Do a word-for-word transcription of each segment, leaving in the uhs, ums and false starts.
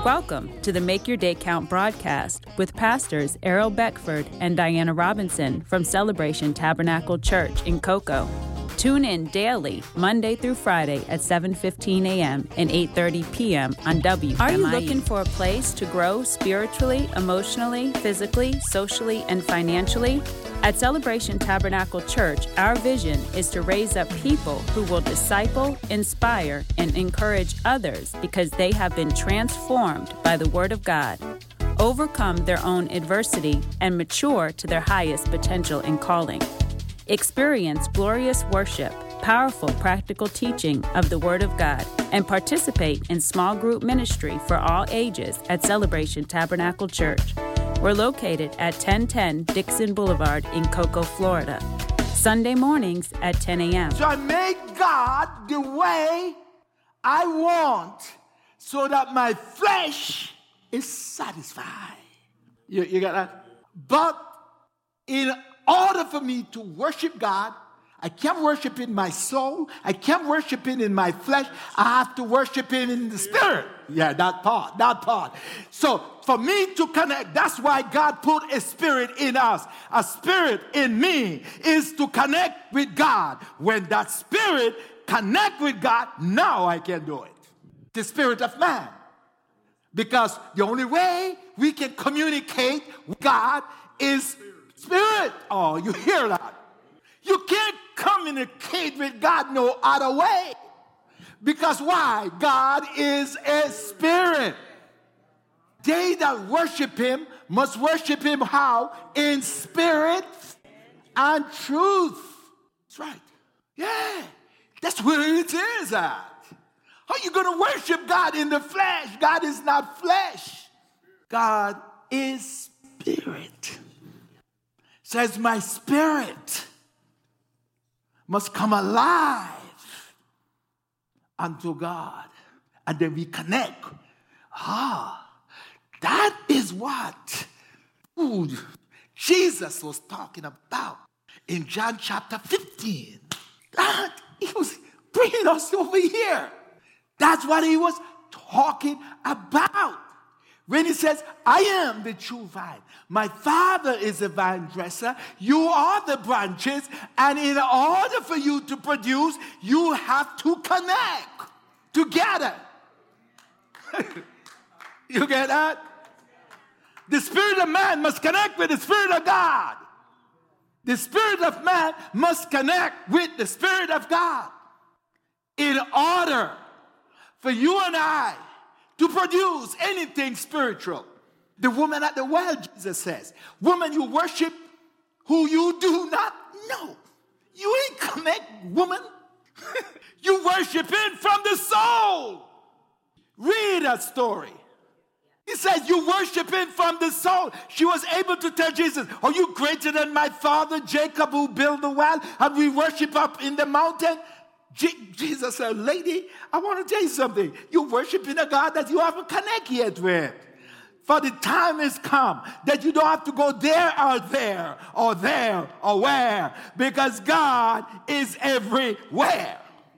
Welcome to the Make Your Day Count broadcast with pastors Errol Beckford and Diana Robinson from Celebration Tabernacle Church in Cocoa. Tune in daily, Monday through Friday at seven fifteen a.m. and eight thirty p.m. on W M I E. Are you looking for a place to grow spiritually, emotionally, physically, socially, and financially? At Celebration Tabernacle Church, our vision is to raise up people who will disciple, inspire, and encourage others because they have been transformed by the Word of God, overcome their own adversity, and mature to their highest potential and calling. Experience glorious worship, powerful practical teaching of the Word of God, and participate in small group ministry for all ages at Celebration Tabernacle Church. We're located at ten ten Dixon Boulevard in Cocoa, Florida. Sunday mornings at ten a.m. So I make God the way I want so that my flesh is satisfied. You, you got that? But in order for me to worship God, I can't worship in my soul. I can't worship Him in my flesh. I have to worship Him in the Spirit. Yeah, that part, that part. So for me to connect, that's why God put a spirit in us. A spirit in me is to connect with God. When that spirit connect with God, now I can do it. The spirit of man. Because the only way we can communicate with God is spirit. Oh, you hear that? You can't communicate with God no other way. Because why? God is a spirit. They that worship Him must worship Him how? In spirit and truth. That's right. Yeah. That's where it is at. How are you going to worship God in the flesh? God is not flesh. God is spirit. Says my spirit must come alive unto God. And then we connect. Ah, that is what ooh, Jesus was talking about in John chapter fifteen. That He was bringing us over here. That's what He was talking about. When He says, I am the true vine. My Father is a vine dresser. You are the branches. And in order for you to produce, you have to connect together. You get that? The spirit of man must connect with the Spirit of God. The spirit of man must connect with the Spirit of God in order for you and I to produce anything spiritual. The woman at the well, Jesus says, woman, you worship who you do not know. You ain't connect, woman. You worship Him from the soul. Read that story. He says you worship Him from the soul. She was able to tell Jesus, are you greater than my father Jacob who built the well and we worship up in the mountain? Je- Jesus said, lady, I want to tell you something. You're worshiping a God that you haven't connected yet with. For the time has come that you don't have to go there or there or there or where, because God is everywhere.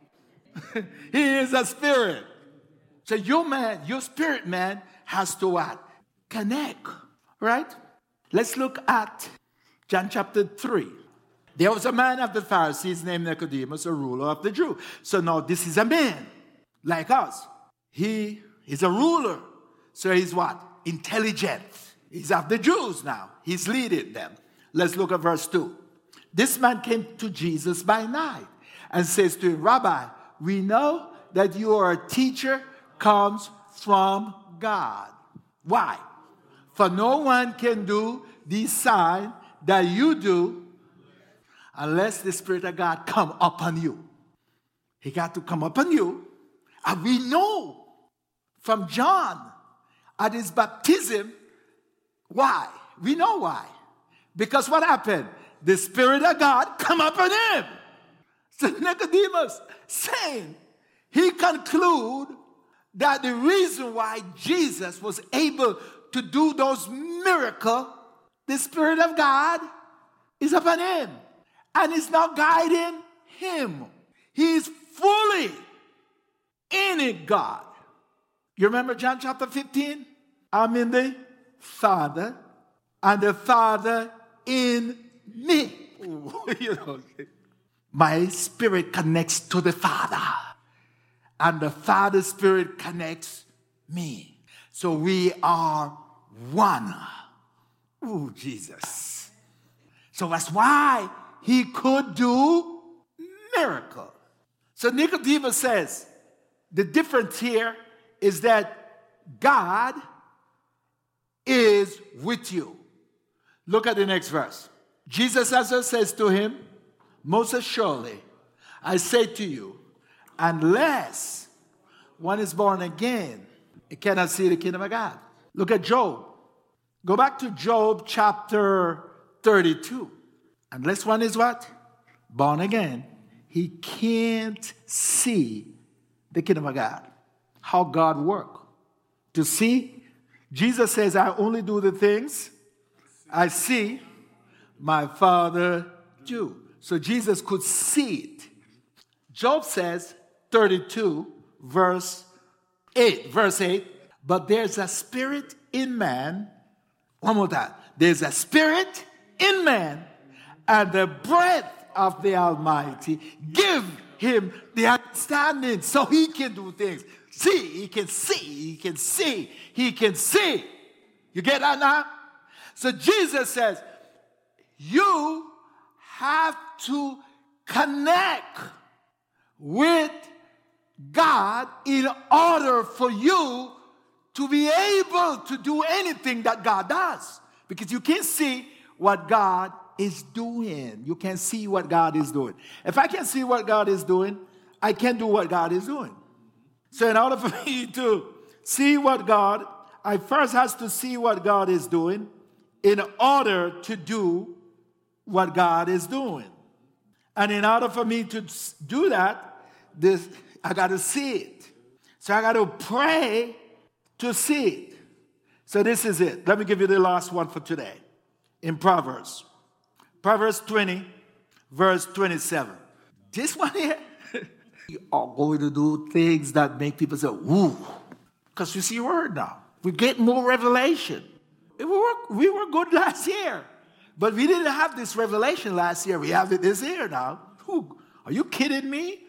He is a spirit. So your man, your spirit man has to what? Connect, right? Let's look at John chapter three. There was a man of the Pharisees named Nicodemus, a ruler of the Jews. So now this is a man like us. He is a ruler. So he's what? Intelligent. He's of the Jews now. He's leading them. Let's look at verse two. This man came to Jesus by night and says to him, Rabbi, we know that you are a teacher comes from God. Why? For no one can do these signs that you do unless the Spirit of God come upon you. He got to come upon you. And we know from John at his baptism, why? We know why. Because what happened? The Spirit of God come upon him. So Nicodemus saying, he conclude that the reason why Jesus was able to do those miracles, the Spirit of God is upon him. And it's not guiding him. He's fully in it, God. You remember John chapter fifteen? I'm in the Father, and the Father in me. You know, my spirit connects to the Father, and the Father's spirit connects me. So we are one. Oh, Jesus. So that's why he could do miracles. So Nicodemus says, the difference here is that God is with you. Look at the next verse. Jesus also says to him, most assuredly, I say to you, unless one is born again, it cannot see the kingdom of God. Look at Job. Go back to Job chapter thirty-two. Unless one is what? Born again, he can't see the kingdom of God. How God works. To see, Jesus says, I only do the things I see my Father do. So Jesus could see it. Job says, thirty-two, verse eight, verse eight, but there's a spirit in man. One more time. There's a spirit in man, and the breath of the Almighty give him the understanding so he can do things. See, he can see, he can see, he can see. You get that now? So Jesus says, you have to connect with God in order for you to be able to do anything that God does. Because you can't see what God is doing. You can't see what God is doing. If I can see what God is doing, I can do what God is doing. So in order for me to see what God, I first have to see what God is doing in order to do what God is doing. And in order for me to do that, this I got to see it. So I got to pray to see it. So this is it. Let me give you the last one for today. In Proverbs. Proverbs twenty, verse twenty-seven. This one here, you are going to do things that make people say, woo. Because you see your word now. We get more revelation. We were, we were good last year. But we didn't have this revelation last year. We have it this year now. Ooh, are you kidding me?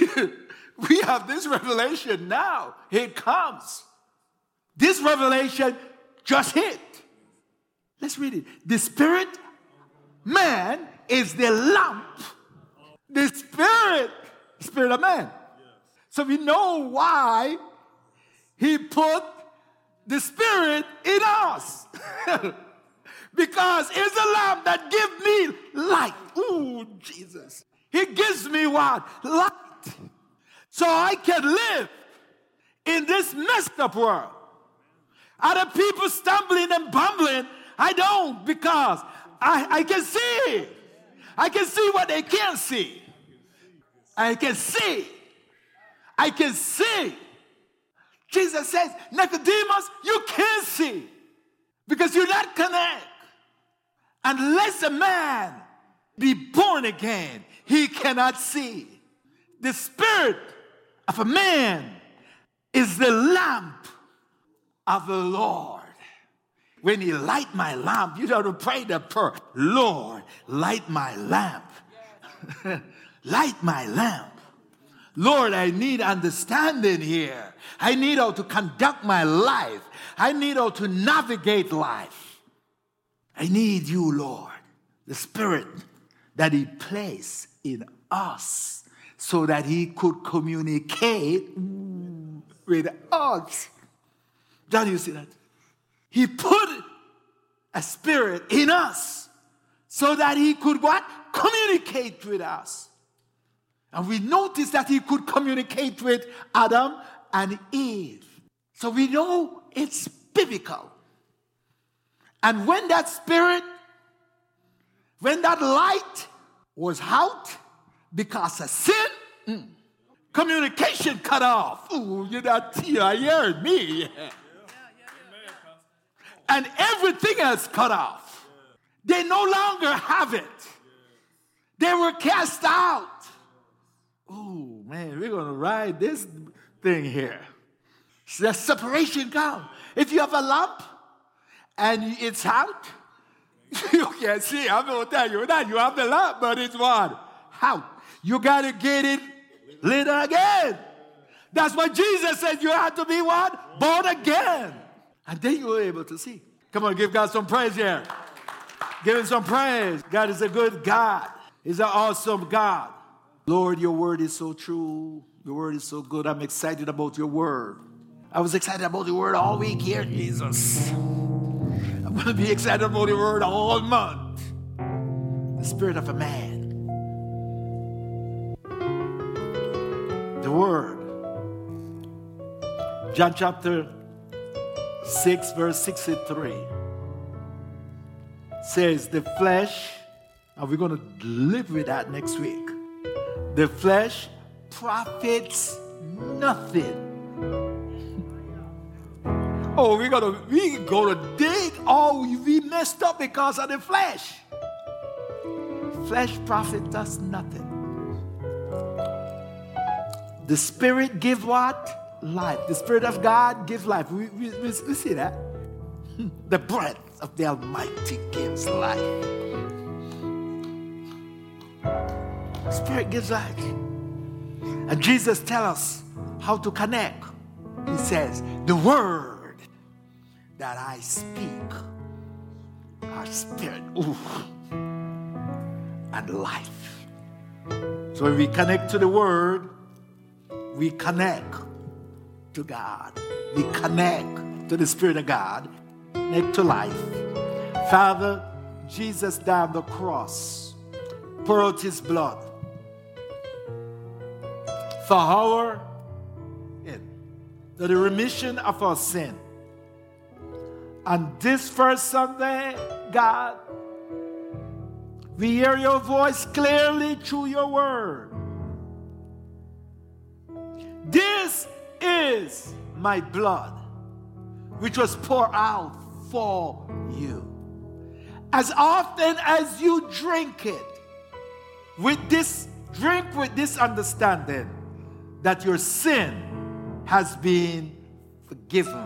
We have this revelation now. It comes. This revelation just hit. Let's read it. The spirit man is the lamp. The spirit, spirit of man. So we know why he put the spirit in us. Because it's a lamp that gives me light. Ooh, Jesus. He gives me what? Light. So I can live in this messed up world. Other people stumbling and bumbling, I don't, because I, I can see. I can see what they can't see. I can see. I can see. Jesus says, Nicodemus, you can't see because you're not connected. Unless a man be born again, he cannot see. The spirit of a man is the lamp of the Lord. When he light my lamp, you know to pray the prayer, Lord, light my lamp. Light my lamp. Lord, I need understanding here. I need how to conduct my life. I need how to navigate life. I need you, Lord, the spirit that he placed in us so that he could communicate with us. Don't you see that? He put a spirit in us so that he could what? Communicate with us. And we notice that he could communicate with Adam and Eve. So we know it's biblical. And when that spirit, when that light was out because of sin, mm, communication cut off. Ooh, you're not here, hear me. Yeah. And everything else cut off. They no longer have it. They were cast out. Oh, man, we're going to ride this thing here. The separation comes. If you have a lump and it's out, you can't see. I'm going to tell you that. You have the lump, but it's what? Out. You got to get it lit again. That's what Jesus said. You have to be what? Born again. And then you were able to see. Come on, give God some praise here. Give him some praise. God is a good God. He's an awesome God. Lord, your word is so true. Your word is so good. I'm excited about your word. I was excited about your word all week here, Jesus. I'm going to be excited about your word all month. The spirit of a man. The word. John chapter six, verse sixty-three says, the flesh, and we're going to live with that next week. The flesh profits nothing. Oh, we're gonna we gonna dig. Oh, we messed up because of the flesh. Flesh profits us nothing. The Spirit gives what? Life. The Spirit of God gives life. We, we, we, we see that. The breath of the Almighty gives life. The Spirit gives life. And Jesus tells us how to connect. He says, the word that I speak are spirit ooh, and life. So when we connect to the word, we connect to God. We connect to the Spirit of God, connect to life. Father, Jesus died on the cross, poured out his blood for our sin, for the remission of our sin. And this first Sunday, God, we hear your voice clearly through your word. This is my blood, which was poured out for you. As often as you drink it, with this, drink with this understanding that your sin has been forgiven.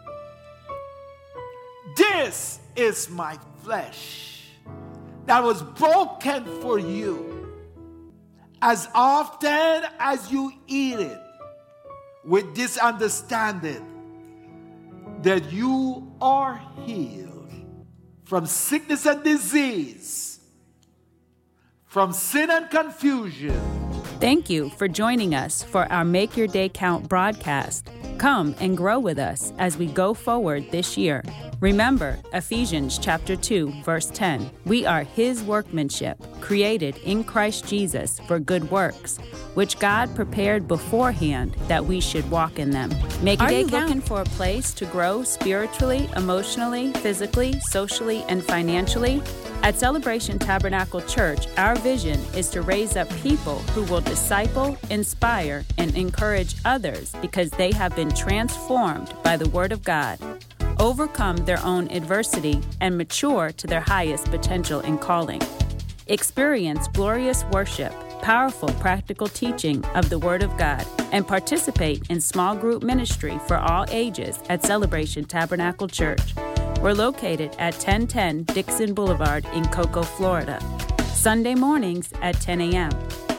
This is my flesh that was broken for you. As often as you eat it, with this understanding that you are healed from sickness and disease, from sin and confusion. Thank you for joining us for our Make Your Day Count broadcast. Come and grow with us as we go forward this year. Remember Ephesians chapter two, verse ten. We are his workmanship, created in Christ Jesus for good works, which God prepared beforehand that we should walk in them. Make Your Day Count. Are you looking for a place to grow spiritually, emotionally, physically, socially, and financially? At Celebration Tabernacle Church, our vision is to raise up people who will disciple, inspire, and encourage others because they have been transformed by the Word of God, overcome their own adversity, and mature to their highest potential and calling. Experience glorious worship, powerful practical teaching of the Word of God, and participate in small group ministry for all ages at Celebration Tabernacle Church. We're located at ten ten Dixon Boulevard in Cocoa, Florida. Sunday mornings at ten a.m.